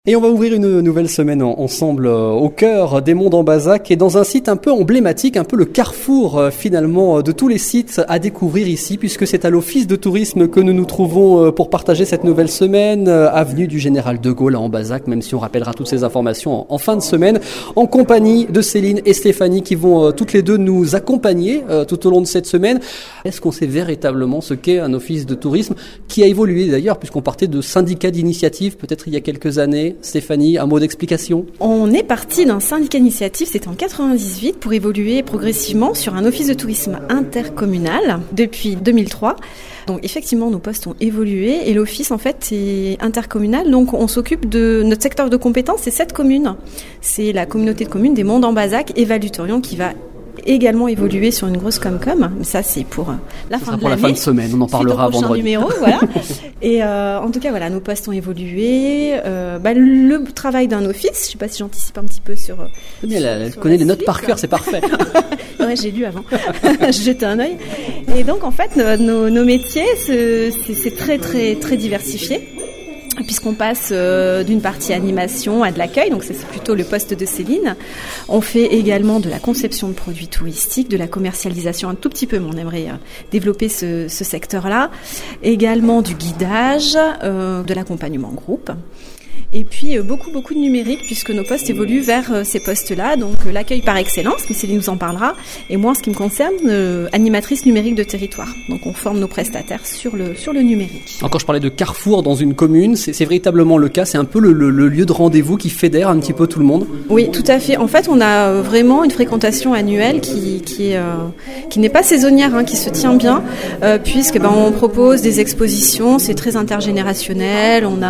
Et on va ouvrir une nouvelle semaine ensemble au cœur des Monts d'Ambazac et dans un site un peu emblématique, un peu le carrefour finalement de tous les sites à découvrir ici, puisque c'est à l'Office de tourisme que nous nous trouvons pour partager cette nouvelle semaine, avenue du Général de Gaulle à Ambazac, même si on rappellera toutes ces informations en fin de semaine, en compagnie de Céline et Stéphanie qui vont toutes les deux nous accompagner tout au long de cette semaine. Est-ce qu'on sait véritablement ce qu'est un office de tourisme qui a évolué d'ailleurs, puisqu'on partait de syndicats d'initiative peut-être il y a quelques années? Stéphanie, un mot d'explication? On est parti d'un syndicat d'initiative, c'était en 98, pour évoluer progressivement sur un office de tourisme intercommunal depuis 2003. Donc effectivement, nos postes ont évolué et l'office en fait est intercommunal. Donc on s'occupe de notre secteur de compétences, c'est 7 communes. C'est la communauté de communes des Monts d'Ambazac et Val-du-Thorion qui va également évoluer sur une grosse com-com. Ça, c'est pour la fin de l'année. Pour la fin de semaine, on en parlera vendredi. Numéro, voilà. Et en tout cas, voilà, nos postes ont évolué. Le travail d'un office, je ne sais pas si j'anticipe un petit peu sur... Elle connaît les notes par cœur, c'est parfait. Ouais, j'ai lu avant. Je jetais un œil. Et donc, en fait, nos métiers, c'est très, très, très diversifié. Puisqu'on passe d'une partie animation à de l'accueil, donc ça c'est plutôt le poste de Céline. On fait également de la conception de produits touristiques, de la commercialisation un tout petit peu, mais on aimerait développer ce secteur-là. Également du guidage, de l'accompagnement groupe. Et puis beaucoup de numérique puisque nos postes évoluent vers ces postes-là, donc l'accueil par excellence, mais Céline nous en parlera, et moi en ce qui me concerne, animatrice numérique de territoire. Donc on forme nos prestataires sur le numérique. Quand je parlais de carrefour dans une commune, c'est véritablement le cas, c'est un peu le lieu de rendez-vous qui fédère un petit peu tout le monde? Oui, tout à fait. En fait, on a vraiment une fréquentation annuelle qui n'est pas saisonnière, qui se tient bien, puisque on propose des expositions, c'est très intergénérationnel, on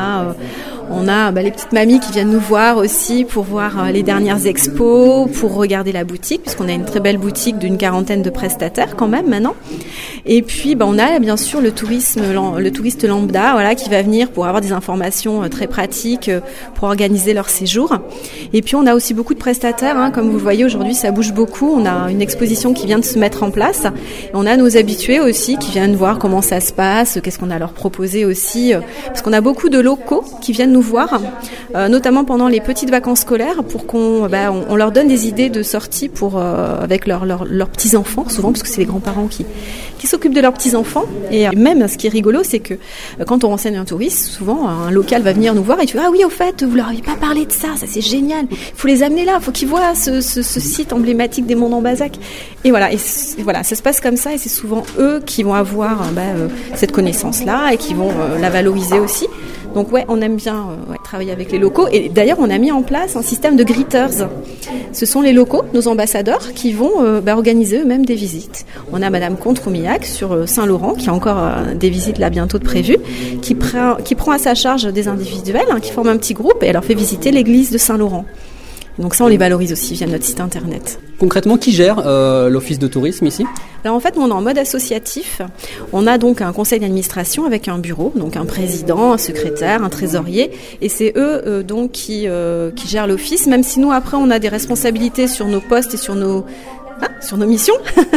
a les petites mamies qui viennent nous voir aussi pour voir les dernières expos, pour regarder la boutique, puisqu'on a une très belle boutique d'une 40aine de prestataires quand même maintenant. Et puis on a bien sûr le touriste lambda, qui va venir pour avoir des informations très pratiques pour organiser leur séjour. Et puis on a aussi beaucoup de prestataires, comme vous le voyez aujourd'hui, ça bouge beaucoup. On a une exposition qui vient de se mettre en place. Et on a nos habitués aussi qui viennent voir comment ça se passe, qu'est-ce qu'on a à leur proposer aussi, parce qu'on a beaucoup de locaux qui viennent nous voir, notamment pendant les petites vacances scolaires, pour qu'on leur donne des idées de sortie avec leurs petits-enfants, souvent parce que c'est les grands-parents qui s'occupent de leurs petits-enfants. Et même, ce qui est rigolo, c'est que quand on renseigne un touriste, souvent un local va venir nous voir et tu dis « Ah oui, au fait, vous leur avez pas parlé de ça c'est génial, il faut les amener là, il faut qu'ils voient ce site emblématique des Monts d'Ambazac. » Et voilà, ça se passe comme ça et c'est souvent eux qui vont avoir cette connaissance-là et qui vont la valoriser aussi. Donc on aime bien travailler avec les locaux. Et d'ailleurs, on a mis en place un système de greeters. Ce sont les locaux, nos ambassadeurs, qui vont organiser eux-mêmes des visites. On a Madame Comte-Roumillac sur Saint-Laurent, qui a encore des visites là bientôt de prévues, qui prend à sa charge des individuels, qui forment un petit groupe et elle leur fait visiter l'église de Saint-Laurent. Donc ça, on les valorise aussi via notre site internet. Concrètement, qui gère l'office de tourisme ici? Alors en fait, on est en mode associatif. On a donc un conseil d'administration avec un bureau, donc un président, un secrétaire, un trésorier, et c'est eux donc qui gèrent l'office. Même si nous après, on a des responsabilités sur nos postes et sur nos missions.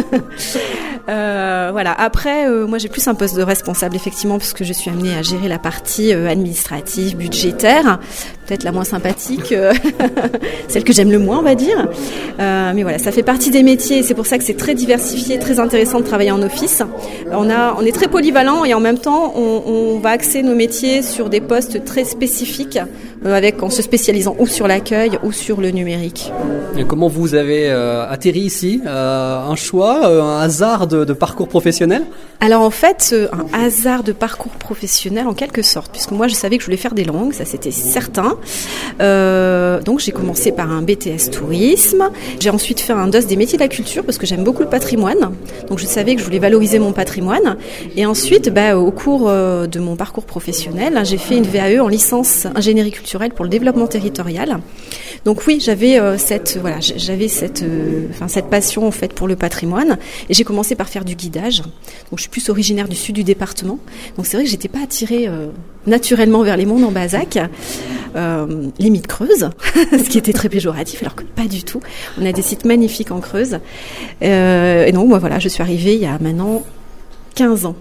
Après, moi j'ai plus un poste de responsable effectivement parce que je suis amenée à gérer la partie administrative, budgétaire, peut-être la moins sympathique, celle que j'aime le moins on va dire. Mais voilà, ça fait partie des métiers et c'est pour ça que c'est très diversifié, très intéressant de travailler en office. On est très polyvalent et en même temps on va axer nos métiers sur des postes très spécifiques en se spécialisant ou sur l'accueil ou sur le numérique. Et comment vous avez atterri ici? Un choix, un hasard de parcours professionnel? Alors en fait, un hasard de parcours professionnel en quelque sorte, puisque moi je savais que je voulais faire des langues, ça c'était certain. Donc j'ai commencé par un BTS tourisme, j'ai ensuite fait un DOS des métiers de la culture parce que j'aime beaucoup le patrimoine, donc je savais que je voulais valoriser mon patrimoine. Et ensuite, au cours de mon parcours professionnel, j'ai fait une VAE en licence ingénierie culturelle pour le développement territorial. Donc oui, j'avais cette passion en fait pour le patrimoine et j'ai commencé par faire du guidage. Donc je suis plus originaire du sud du département. Donc c'est vrai que j'étais pas attirée naturellement vers les Monts d'Ambazac, limite Creuse, ce qui était très péjoratif alors que pas du tout. On a des sites magnifiques en Creuse. Et donc je suis arrivée il y a maintenant 15 ans.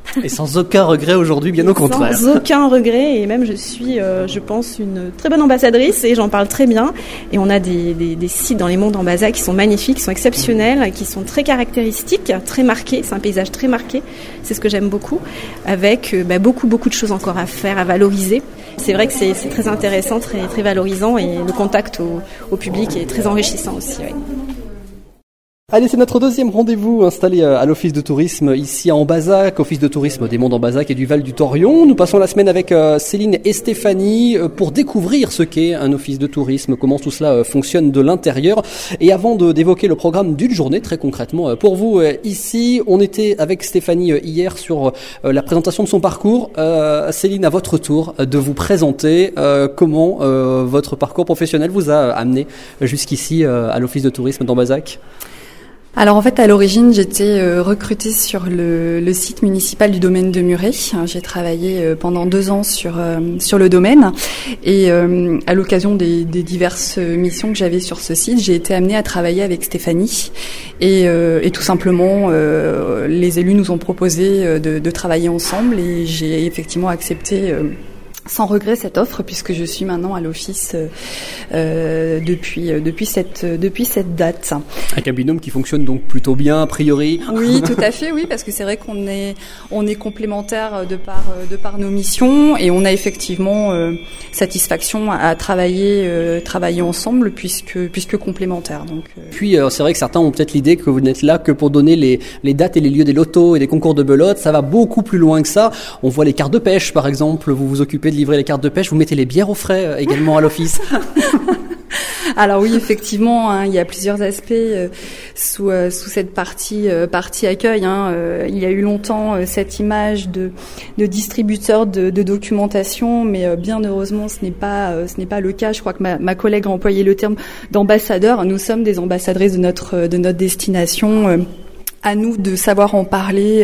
Et sans aucun regret aujourd'hui, bien au contraire. Sans aucun regret, et même je suis, je pense, une très bonne ambassadrice et j'en parle très bien. Et on a des sites dans les monts d'Ambaza qui sont magnifiques, qui sont exceptionnels, qui sont très caractéristiques, très marqués. C'est un paysage très marqué, c'est ce que j'aime beaucoup, avec beaucoup de choses encore à faire, à valoriser. C'est vrai que c'est très intéressant, très, très valorisant, et le contact au public est très enrichissant aussi. Ouais. Allez, c'est notre deuxième rendez-vous installé à l'Office de tourisme ici à Ambazac, Office de tourisme des Monts d'Ambazac et du Val du Thorion. Nous passons la semaine avec Céline et Stéphanie pour découvrir ce qu'est un office de tourisme, comment tout cela fonctionne de l'intérieur. Et avant d'évoquer le programme d'une journée, très concrètement pour vous ici, on était avec Stéphanie hier sur la présentation de son parcours. Céline, à votre tour de vous présenter comment votre parcours professionnel vous a amené jusqu'ici à l'Office de tourisme d'Ambazac. Alors en fait, à l'origine, j'étais recrutée sur le site municipal du domaine de Muret. J'ai travaillé pendant 2 ans sur le domaine, et à l'occasion des diverses missions que j'avais sur ce site, j'ai été amenée à travailler avec Stéphanie, et tout simplement les élus nous ont proposé de travailler ensemble, et j'ai effectivement accepté sans regret cette offre, puisque je suis maintenant à l'office depuis cette date. Avec un binôme qui fonctionne donc plutôt bien a priori. Oui, tout à fait, oui, parce que c'est vrai qu'on est complémentaires de par nos missions, et on a effectivement satisfaction à travailler ensemble puisque complémentaires. Donc Puis c'est vrai que certains ont peut-être l'idée que vous n'êtes là que pour donner les dates et les lieux des lotos et des concours de belote. Ça va beaucoup plus loin que ça. On voit les cartes de pêche par exemple, vous vous occupez de livrer les cartes de pêche, vous mettez les bières au frais également à l'office. Alors oui, effectivement, il y a plusieurs aspects sous cette partie accueil. Il y a eu longtemps cette image de distributeur de documentation, mais bien heureusement, ce n'est pas le cas. Je crois que ma collègue a employé le terme d'ambassadeur. Nous sommes des ambassadrices de notre destination. À nous de savoir en parler,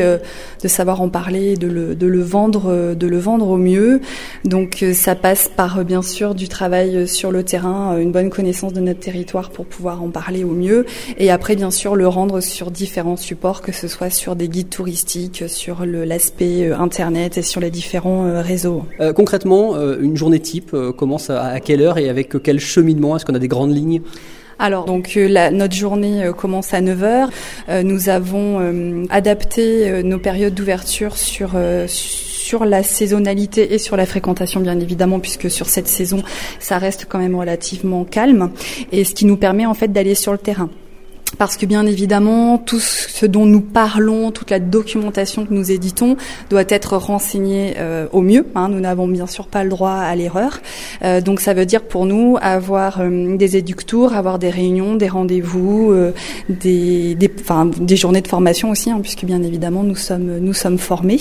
de le vendre au mieux. Donc ça passe par bien sûr du travail sur le terrain, une bonne connaissance de notre territoire pour pouvoir en parler au mieux, et après bien sûr le rendre sur différents supports, que ce soit sur des guides touristiques, sur l'aspect internet et sur les différents réseaux. Concrètement, une journée type commence à quelle heure et avec quel cheminement? Est-ce qu'on a des grandes lignes? Alors donc notre journée commence à 9h. Nous avons adapté nos périodes d'ouverture sur la saisonnalité et sur la fréquentation, bien évidemment, puisque sur cette saison ça reste quand même relativement calme, et ce qui nous permet en fait d'aller sur le terrain. Parce que bien évidemment, tout ce dont nous parlons, toute la documentation que nous éditons doit être renseignée au mieux. Nous n'avons bien sûr pas le droit à l'erreur. Donc ça veut dire pour nous avoir des éductours, avoir des réunions, des rendez-vous, des journées de formation aussi, puisque bien évidemment nous sommes formés.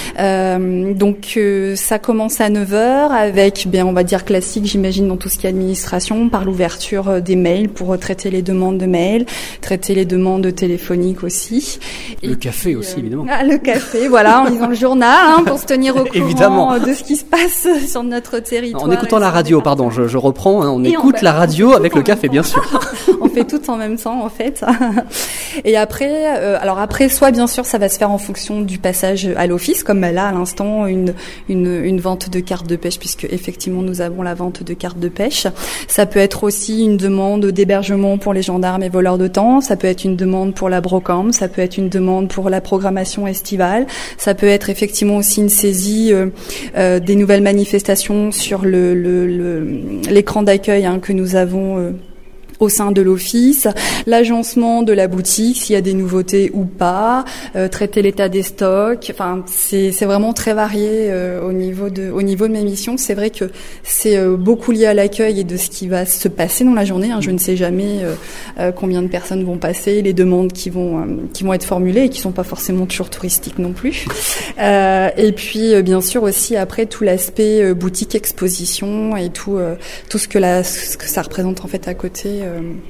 Donc ça commence à 9h avec, on va dire classique, j'imagine, dans tout ce qui est administration, par l'ouverture des mails pour traiter les demandes de mails, traiter les demandes téléphoniques aussi. Le café aussi, évidemment. Le café, voilà, en lisant le journal, pour se tenir au courant évidemment de ce qui se passe sur notre territoire. En écoutant la radio, pardon, je reprends, on écoute la radio avec le café, bien sûr. On fait tout en même temps, en fait. Et après, soit bien sûr, ça va se faire en fonction du passage à l'office, comme là, à l'instant, une vente de cartes de pêche, puisque effectivement, nous avons la vente de cartes de pêche. Ça peut être aussi une demande d'hébergement pour les gendarmes et voleurs de temps. Ça peut être une demande pour la brocamp, ça peut être une demande pour la programmation estivale, ça peut être effectivement aussi une saisie des nouvelles manifestations sur l'écran d'accueil que nous avons au sein de l'office, l'agencement de la boutique, s'il y a des nouveautés ou pas, traiter l'état des stocks. Enfin, c'est vraiment très varié au niveau de mes missions. C'est vrai que c'est beaucoup lié à l'accueil et de ce qui va se passer dans la journée. Je ne sais jamais combien de personnes vont passer, les demandes qui vont être formulées et qui sont pas forcément toujours touristiques non plus. Et puis bien sûr aussi après tout l'aspect boutique, exposition et tout ce que ça représente en fait à côté.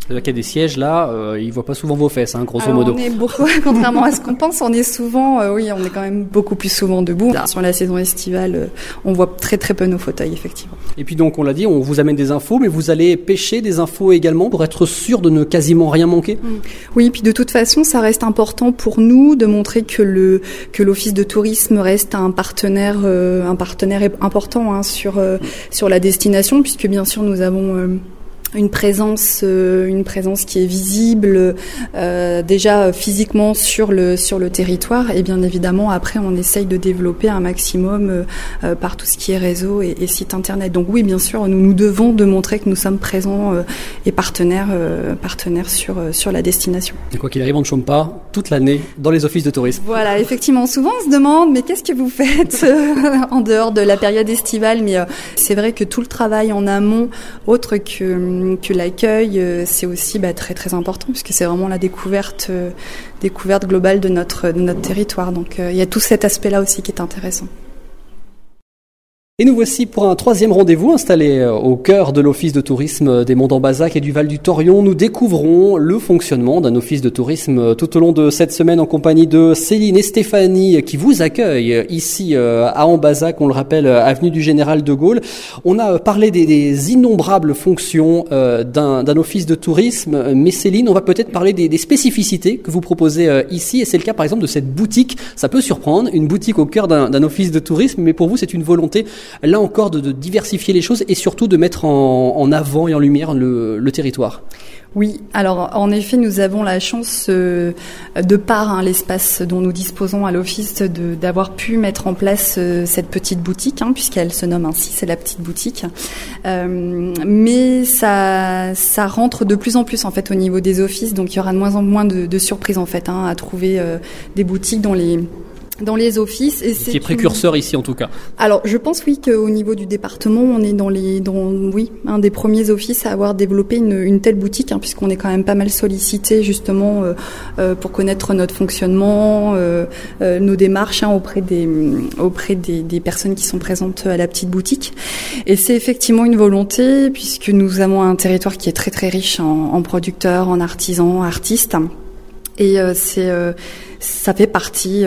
C'est-à-dire qu'il y a des sièges là, ils voient pas souvent vos fesses, grosso modo. On est beaucoup, contrairement à ce qu'on pense, on est souvent, on est quand même beaucoup plus souvent debout. Sur la saison estivale, on voit très très peu nos fauteuils, effectivement. Et puis donc, on l'a dit, on vous amène des infos, mais vous allez pêcher des infos également pour être sûr de ne quasiment rien manquer. Oui, puis de toute façon, ça reste important pour nous de montrer que l'Office de tourisme reste un partenaire important sur la destination, puisque bien sûr nous avons une présence qui est visible déjà physiquement sur le territoire, et bien évidemment après on essaye de développer un maximum par tout ce qui est réseau et site internet. Donc oui, bien sûr, nous devons de montrer que nous sommes présents et partenaires sur la destination. Et quoi qu'il arrive, on ne chôme pas toute l'année dans les offices de tourisme. Voilà, effectivement, souvent on se demande mais qu'est-ce que vous faites en dehors de la période estivale, mais c'est vrai que tout le travail en amont, autre que l'accueil, c'est aussi très très important, puisque c'est vraiment la découverte globale de notre territoire. Donc il y a tout cet aspect-là aussi qui est intéressant. Et nous voici pour un troisième rendez-vous installé au cœur de l'office de tourisme des Monts d'Ambazac et du Val du Thorion. Nous découvrons le fonctionnement d'un office de tourisme tout au long de cette semaine en compagnie de Céline et Stéphanie qui vous accueillent ici à Ambazac, on le rappelle, avenue du Général de Gaulle. On a parlé des innombrables fonctions d'un office de tourisme, mais Céline, on va peut-être parler des spécificités que vous proposez ici, et c'est le cas par exemple de cette boutique. Ça peut surprendre, une boutique au cœur d'un office de tourisme, mais pour vous c'est une volonté là encore de diversifier les choses et surtout de mettre en avant et en lumière le territoire. Oui, alors en effet, nous avons la chance, de par l'espace dont nous disposons à l'office, d'avoir pu mettre en place cette petite boutique, puisqu'elle se nomme ainsi, c'est la petite boutique. Mais ça rentre de plus en plus en fait au niveau des offices, donc il y aura de moins en moins de surprises en fait à trouver des boutiques dans les offices. Et qui est précurseur ici en tout cas. Alors je pense oui qu'au niveau du département on est dans un des premiers offices à avoir développé une telle boutique, puisqu'on est quand même pas mal sollicité justement pour connaître notre fonctionnement, nos démarches auprès des personnes qui sont présentes à la petite boutique. Et c'est effectivement une volonté, puisque nous avons un territoire qui est très très riche en producteurs, en artisans, artistes. Et ça fait partie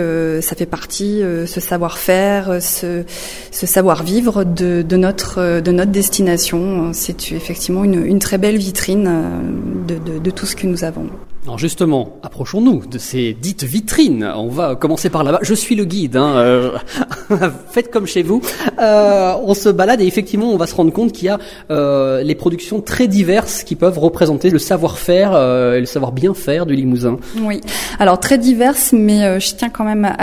ce savoir-faire, ce savoir-vivre de notre destination. C'est effectivement une très belle vitrine de tout ce que nous avons. Alors justement, approchons-nous de ces dites vitrines. On va commencer par là-bas. Je suis le guide, faites comme chez vous. On se balade et effectivement, on va se rendre compte qu'il y a les productions très diverses qui peuvent représenter le savoir-faire et le savoir-bien faire du Limousin. Oui, alors très diverses, mais je tiens quand même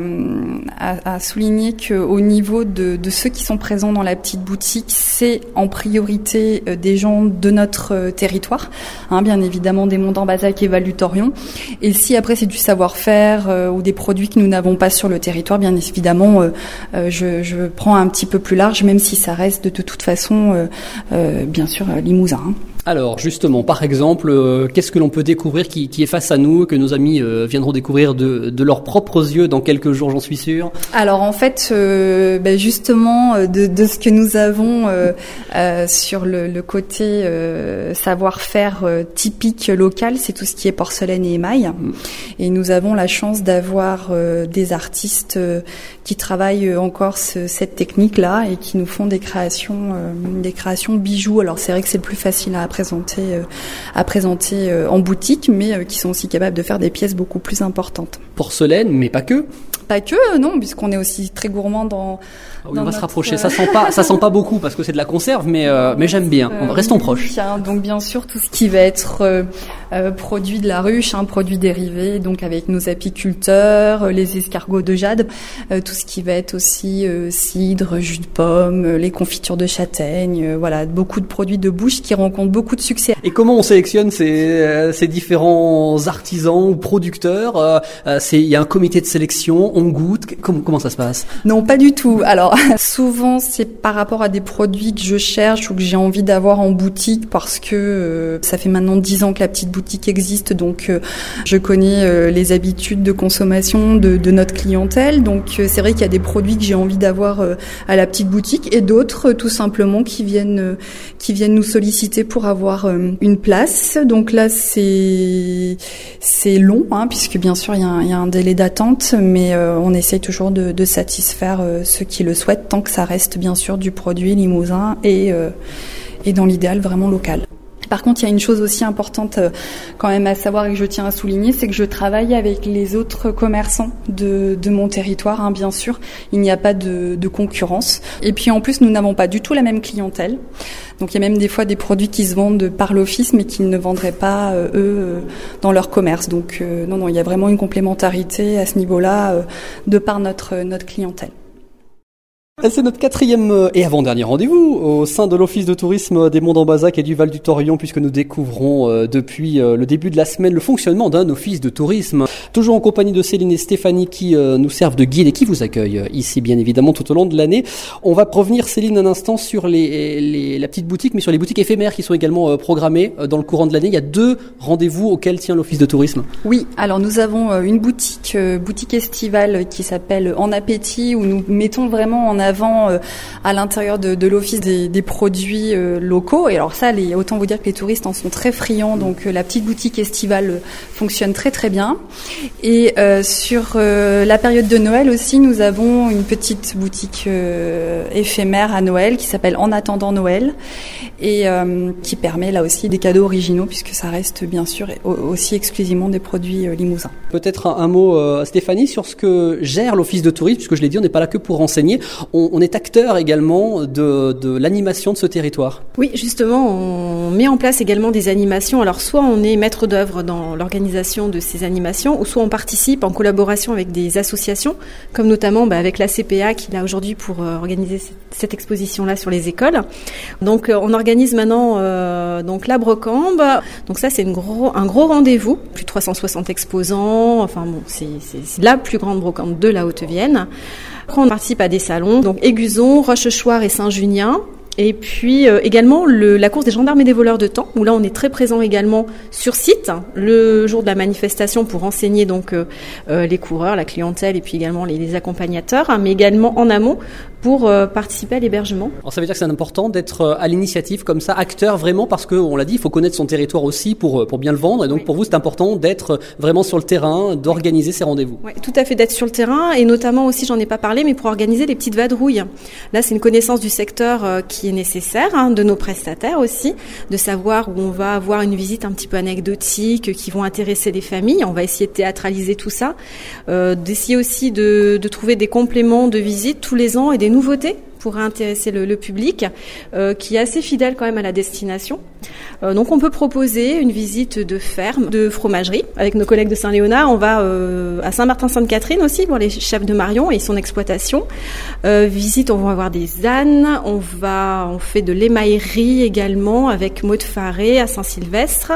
à souligner qu'au niveau de ceux qui sont présents dans la petite boutique, c'est en priorité des gens de notre territoire, bien évidemment des Monts d'Ambazac et Val du Thorion. Et si après c'est du savoir-faire ou des produits que nous n'avons pas sur le territoire, bien évidemment, je prends un petit peu plus large, même si ça reste de toute façon, bien sûr, Limousin. Alors justement, par exemple, qu'est-ce que l'on peut découvrir qui est face à nous, que nos amis viendront découvrir de leurs propres yeux dans quelques jours, j'en suis sûr. Alors en fait, justement, de ce que nous avons sur le côté savoir-faire typique local, c'est tout ce qui est porcelaine et émail. Et nous avons la chance d'avoir des artistes qui travaillent encore cette technique-là et qui nous font des créations bijoux. Alors c'est vrai que c'est le plus facile à présenter en boutique, mais qui sont aussi capables de faire des pièces beaucoup plus importantes. Porcelaine, mais pas que. Pas que, non, puisqu'on est aussi très gourmand dans. On va se rapprocher. Ça sent pas beaucoup parce que c'est de la conserve, mais j'aime bien. Restons proches. Donc bien sûr tout ce qui va être produit de la ruche, produits dérivés, donc avec nos apiculteurs, les escargots de jade, tout ce qui va être aussi cidre, jus de pomme, les confitures de châtaigne, voilà, beaucoup de produits de bouche qui rencontrent beaucoup de succès. Et comment on sélectionne ces différents artisans ou producteurs ? Il y a un comité de sélection. on goûte. Comment ça se passe? Non, pas du tout. Alors, souvent, c'est par rapport à des produits que je cherche ou que j'ai envie d'avoir en boutique parce que ça fait maintenant 10 ans que la petite boutique existe, donc je connais les habitudes de consommation de notre clientèle. Donc, c'est vrai qu'il y a des produits que j'ai envie d'avoir à la petite boutique et d'autres, tout simplement, qui viennent nous solliciter pour avoir une place. Donc là, c'est long, puisque bien sûr, il y a un délai d'attente, mais on essaye toujours de satisfaire ceux qui le souhaitent, tant que ça reste bien sûr du produit limousin et dans l'idéal vraiment local. Par contre, il y a une chose aussi importante quand même à savoir et que je tiens à souligner, c'est que je travaille avec les autres commerçants de mon territoire, bien sûr. Il n'y a pas de concurrence. Et puis en plus, nous n'avons pas du tout la même clientèle. Donc il y a même des fois des produits qui se vendent par l'office, mais qu'ils ne vendraient pas, eux, dans leur commerce. Donc non, il y a vraiment une complémentarité à ce niveau-là, de par notre clientèle. C'est notre 4e et avant-dernier rendez-vous au sein de l'Office de tourisme des Monts d'Ambazac et du Val du Thorion, puisque nous découvrons depuis le début de la semaine le fonctionnement d'un office de tourisme. Toujours en compagnie de Céline et Stéphanie qui nous servent de guide et qui vous accueillent ici bien évidemment tout au long de l'année. On va revenir, Céline, un instant sur la petite boutique, mais sur les boutiques éphémères qui sont également programmées dans le courant de l'année. Il y a 2 rendez-vous auxquels tient l'Office de tourisme. Oui, alors nous avons une boutique estivale qui s'appelle En Appétit, où nous mettons vraiment en avant à l'intérieur de l'office des produits locaux. Et alors ça, autant vous dire que les touristes en sont très friands. Donc la petite boutique estivale fonctionne très très bien. Et sur la période de Noël aussi, nous avons une petite boutique éphémère à Noël qui s'appelle En attendant Noël et qui permet là aussi des cadeaux originaux, puisque ça reste bien sûr aussi exclusivement des produits limousins. Peut-être un mot, Stéphanie, sur ce que gère l'Office de tourisme, puisque je l'ai dit, on n'est pas là que pour renseigner. On est acteur également de l'animation de ce territoire. Oui, justement, on met en place également des animations. Alors, soit on est maître d'œuvre dans l'organisation de ces animations, ou soit on participe en collaboration avec des associations, comme notamment avec la CPA qui est là aujourd'hui pour organiser cette exposition-là sur les écoles. Donc, on organise maintenant donc la Brocambe. Donc ça, c'est un gros rendez-vous. Plus de 360 exposants. Enfin bon, c'est la plus grande Brocambe de la Haute-Vienne. On participe à des salons, donc Aiguzon, Rochechouart et Saint-Junien. Et puis également la course des gendarmes et des voleurs de temps, où là on est très présent également sur site le jour de la manifestation pour renseigner donc les coureurs, la clientèle et puis également les accompagnateurs, mais également en amont pour participer à l'hébergement. Alors ça veut dire que c'est important d'être à l'initiative comme ça, acteur vraiment, parce qu'on l'a dit, il faut connaître son territoire aussi pour bien le vendre, et donc pour vous c'est important d'être vraiment sur le terrain, d'organiser ces rendez-vous. Oui, tout à fait, d'être sur le terrain, et notamment aussi, j'en ai pas parlé, mais pour organiser les petites vadrouilles. Là c'est une connaissance du secteur qui est nécessaire, de nos prestataires aussi, de savoir où on va avoir une visite un petit peu anecdotique, qui vont intéresser les familles. On va essayer de théâtraliser tout ça, d'essayer aussi de trouver des compléments de visite tous les ans et des nouveautés pour intéresser le public, qui est assez fidèle quand même à la destination. Donc on peut proposer une visite de ferme, de fromagerie. Avec nos collègues de Saint-Léonard, on va à Saint-Martin-Sainte-Catherine aussi, voir les chefs de Marion et son exploitation. Visite, on va avoir des ânes, on fait de l'émaillerie également avec Maud Faré à Saint-Sylvestre.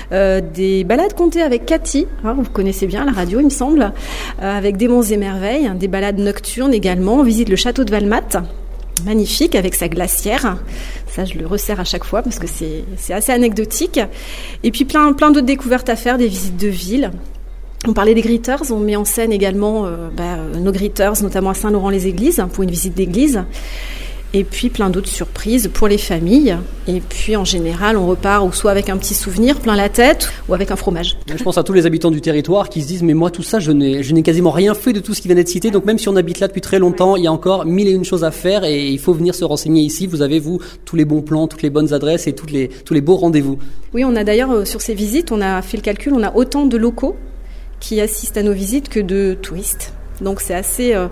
Des balades comptées avec Cathy, vous connaissez bien la radio il me semble, avec des monts et merveilles, des balades nocturnes également. On visite le château de Valmat, magnifique avec sa glacière. Ça, je le resserre à chaque fois parce que c'est assez anecdotique. Et puis plein d'autres découvertes à faire, des visites de ville. On parlait des Gritters, on met en scène également nos Gritters, notamment à Saint-Laurent-les-Églises, pour une visite d'église. Et puis plein d'autres surprises pour les familles. Et puis en général, on repart ou soit avec un petit souvenir plein la tête ou avec un fromage. Je pense à tous les habitants du territoire qui se disent mais moi tout ça, je n'ai quasiment rien fait de tout ce qui vient d'être cité. Donc même si on habite là depuis très longtemps, il y a encore 1001 choses à faire et il faut venir se renseigner ici. Vous avez tous les bons plans, toutes les bonnes adresses et tous les beaux rendez-vous. Oui, on a d'ailleurs sur ces visites, on a fait le calcul, on a autant de locaux qui assistent à nos visites que de touristes. Donc c'est assez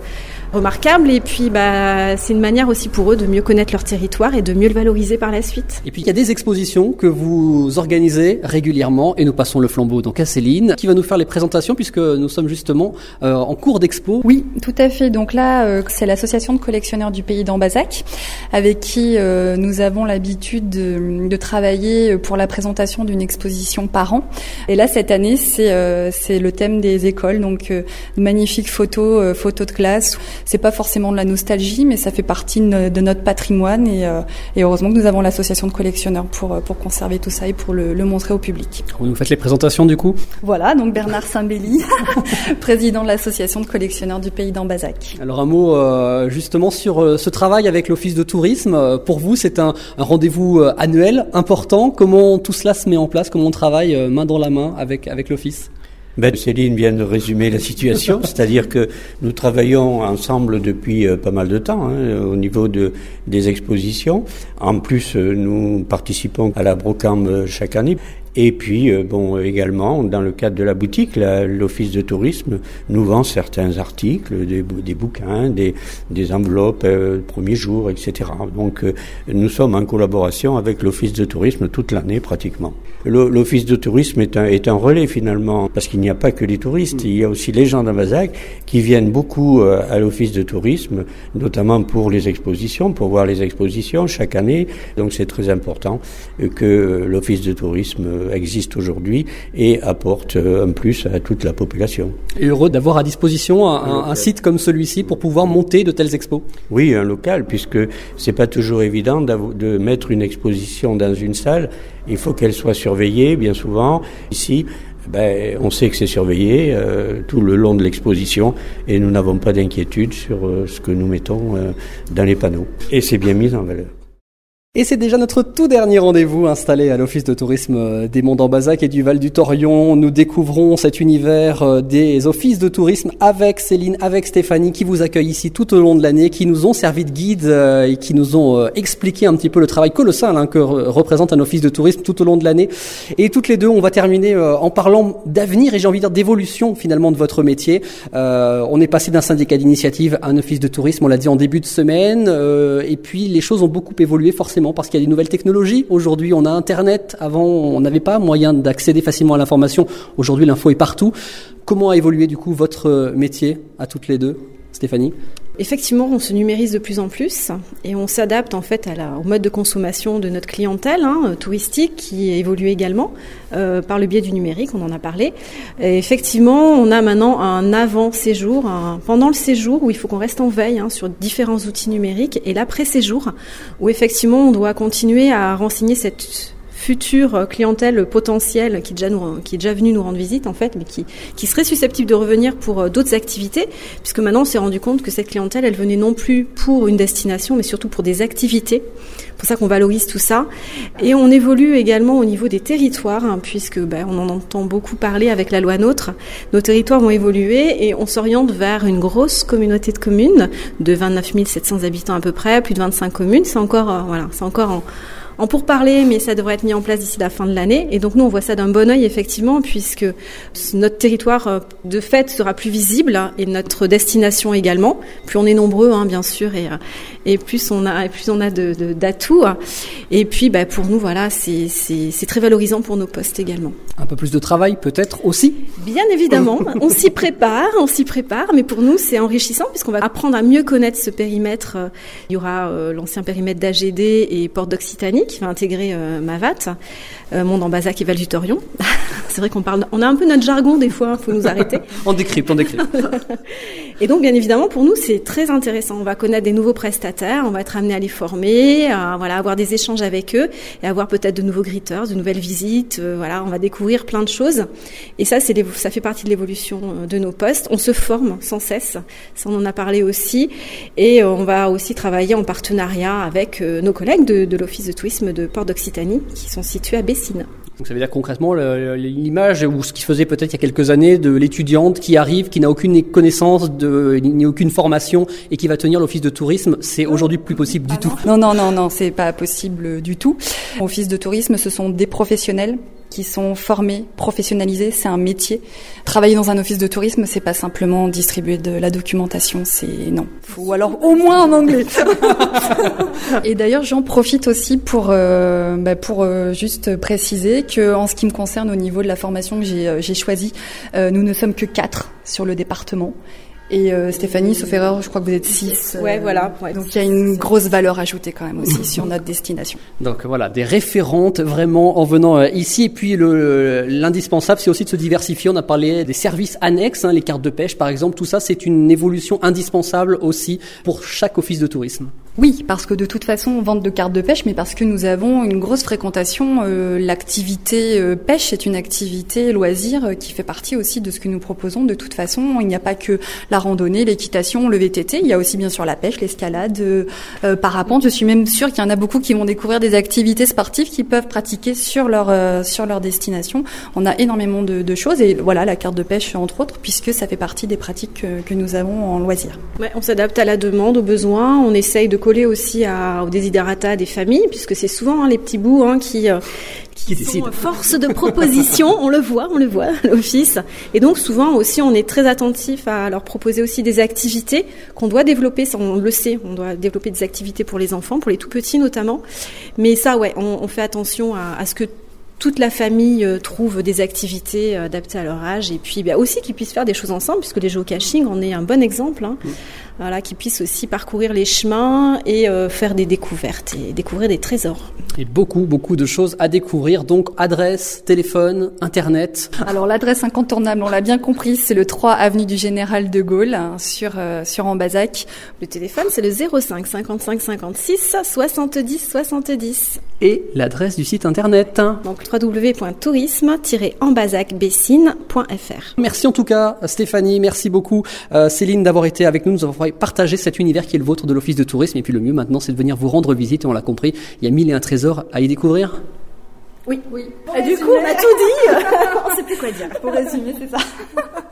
remarquable. Et puis, c'est une manière aussi pour eux de mieux connaître leur territoire et de mieux le valoriser par la suite. Et puis, il y a des expositions que vous organisez régulièrement et nous passons le flambeau donc à Céline qui va nous faire les présentations puisque nous sommes justement en cours d'expo. Oui, tout à fait. Donc là, c'est l'association de collectionneurs du pays d'Ambazac avec qui nous avons l'habitude de travailler pour la présentation d'une exposition par an. Et là, cette année, c'est le thème des écoles, donc magnifiques photos de classe. C'est pas forcément de la nostalgie, mais ça fait partie de notre patrimoine et heureusement que nous avons l'association de collectionneurs pour conserver tout ça et pour le montrer au public. Vous nous faites les présentations du coup ? Voilà, donc Bernard Saint-Belly, président de l'association de collectionneurs du pays d'Ambazac. Alors un mot justement sur ce travail avec l'Office de tourisme. Pour vous, c'est un rendez-vous annuel important. Comment tout cela se met en place ? Comment on travaille main dans la main avec l'Office ? Céline vient de résumer la situation, c'est-à-dire que nous travaillons ensemble depuis pas mal de temps au niveau des expositions. En plus, nous participons à la Brocamp chaque année. Et puis, également, dans le cadre de la boutique, l'Office de tourisme nous vend certains articles, des bouquins, des enveloppes, premier jour, etc. Donc, nous sommes en collaboration avec l'Office de tourisme toute l'année, pratiquement. L'Office de tourisme est un relais, finalement, parce qu'il n'y a pas que les touristes. Il y a aussi les gens d'Ambazac qui viennent beaucoup à l'Office de tourisme, notamment pour les expositions, pour voir les expositions chaque année. Donc, c'est très important que l'Office de tourisme existe aujourd'hui et apporte un plus à toute la population. Et heureux d'avoir à disposition un site comme celui-ci pour pouvoir monter de telles expos. Oui, un local, puisque c'est pas toujours évident de mettre une exposition dans une salle. Il faut qu'elle soit surveillée, bien souvent. Ici, on sait que c'est surveillé tout le long de l'exposition et nous n'avons pas d'inquiétude sur ce que nous mettons dans les panneaux. Et c'est bien mis en valeur. Et c'est déjà notre tout dernier rendez-vous installé à l'Office de tourisme des Monts d'Ambazac et du Val du Thorion. Nous découvrons cet univers des offices de tourisme avec Céline, avec Stéphanie qui vous accueillent ici tout au long de l'année, qui nous ont servi de guide et qui nous ont expliqué un petit peu le travail colossal que représente un office de tourisme tout au long de l'année. Et toutes les deux, on va terminer en parlant d'avenir et j'ai envie de dire d'évolution finalement de votre métier. On est passé d'un syndicat d'initiative à un office de tourisme, on l'a dit en début de semaine, et puis les choses ont beaucoup évolué forcément parce qu'il y a des nouvelles technologies. Aujourd'hui, on a Internet. Avant, on n'avait pas moyen d'accéder facilement à l'information. Aujourd'hui, l'info est partout. Comment a évolué du coup votre métier à toutes les deux, Stéphanie ? Effectivement, on se numérise de plus en plus et on s'adapte en fait au mode de consommation de notre clientèle touristique qui évolue également par le biais du numérique, on en a parlé. Et effectivement, on a maintenant un avant-séjour, pendant le séjour où il faut qu'on reste en veille sur différents outils numériques et l'après-séjour où effectivement on doit continuer à renseigner cette future clientèle potentielle qui est déjà venue nous rendre visite en fait, mais qui serait susceptible de revenir pour d'autres activités, puisque maintenant on s'est rendu compte que cette clientèle elle venait non plus pour une destination, mais surtout pour des activités. C'est pour ça qu'on valorise tout ça. Et on évolue également au niveau des territoires, puisque on en entend beaucoup parler avec la loi NOTRe. Nos territoires vont évoluer et on s'oriente vers une grosse communauté de communes de 29 700 habitants à peu près, plus de 25 communes. C'est encore en pourparler, mais ça devrait être mis en place d'ici la fin de l'année. Et donc nous, on voit ça d'un bon œil, effectivement, puisque notre territoire, de fait, sera plus visible et notre destination également. Plus on est nombreux, bien sûr, et plus on a d'atouts. Et puis, pour nous, voilà, c'est très valorisant pour nos postes également. Un peu plus de travail, peut-être aussi ? Bien évidemment, on s'y prépare, mais pour nous, c'est enrichissant puisqu'on va apprendre à mieux connaître ce périmètre. Il y aura l'ancien périmètre d'AGD et Porte d'Occitanie qui va intégrer Mavat, Monts d'Ambazac et Val du Thorion. C'est vrai on a un peu notre jargon des fois, faut nous arrêter. On décrypte. Et donc, bien évidemment, pour nous, c'est très intéressant. On va connaître des nouveaux prestataires, on va être amené à les former, avoir des échanges avec eux et avoir peut-être de nouveaux greeters, de nouvelles visites. On va découvrir plein de choses. Et ça, ça fait partie de l'évolution de nos postes. On se forme sans cesse. Ça, on en a parlé aussi. Et on va aussi travailler en partenariat avec nos collègues de l'Office de tourisme de Porte d'Occitanie qui sont situés à Bessines. Donc ça veut dire concrètement l'image ou ce qui se faisait peut-être il y a quelques années de l'étudiante qui arrive, qui n'a aucune connaissance ni aucune formation et qui va tenir l'office de tourisme, c'est aujourd'hui plus possible du tout. Non, c'est pas possible du tout. Office de tourisme, ce sont des professionnels qui sont formés, professionnalisés, c'est un métier. Travailler dans un office de tourisme, c'est pas simplement distribuer de la documentation, non. Ou alors au moins en anglais. Et d'ailleurs, j'en profite aussi pour juste préciser que en ce qui me concerne au niveau de la formation que j'ai choisie, nous ne sommes que 4 sur le département. Et Stéphanie, sauf erreur, je crois que vous êtes 6. Ouais, voilà. Ouais, donc il y a une grosse valeur ajoutée quand même aussi sur notre destination. Donc voilà, des référentes vraiment en venant ici. Et puis l'indispensable, c'est aussi de se diversifier. On a parlé des services annexes, les cartes de pêche par exemple. Tout ça, c'est une évolution indispensable aussi pour chaque office de tourisme. Oui, parce que de toute façon, on vend de cartes de pêche, mais parce que nous avons une grosse fréquentation. L'activité pêche est une activité loisir qui fait partie aussi de ce que nous proposons. De toute façon, il n'y a pas que la randonnée, l'équitation, le VTT. Il y a aussi bien sûr la pêche, l'escalade, parapente. Je suis même sûre qu'il y en a beaucoup qui vont découvrir des activités sportives qu'ils peuvent pratiquer sur leur destination. On a énormément de choses et voilà, la carte de pêche entre autres, puisque ça fait partie des pratiques que nous avons en loisir. Ouais, on s'adapte à la demande, aux besoins. On essaye de coller aussi aux desiderata des familles, puisque c'est souvent les petits bouts qui sont force de proposition, on le voit à l'office. Et donc souvent aussi on est très attentif à leur proposer aussi des activités qu'on doit développer, ça on le sait, on doit développer des activités pour les enfants, pour les tout petits notamment. Mais ça on fait attention à ce que toute la famille trouve des activités adaptées à leur âge et puis aussi qu'ils puissent faire des choses ensemble, puisque les géocaching en est un bon exemple. Voilà, qu'ils puissent aussi parcourir les chemins et faire des découvertes et découvrir des trésors. Et beaucoup de choses à découvrir. Donc adresse, téléphone, internet. Alors l'adresse incontournable, on l'a bien compris, c'est le 3 avenue du Général de Gaulle sur Ambazac. Le téléphone, c'est le 05 55 56 70 70. Et l'adresse du site internet. Donc www.tourisme-ambazacbessines.fr. Merci en tout cas Stéphanie, merci beaucoup Céline d'avoir été avec nous avons partagé cet univers qui est le vôtre de l'office de tourisme. Et puis le mieux maintenant, c'est de venir vous rendre visite. Et on l'a compris, il y a 1001 trésors à y découvrir. Oui. Et du coup, on a tout dit. On ne sait plus quoi dire. Pour résumer, c'est ça.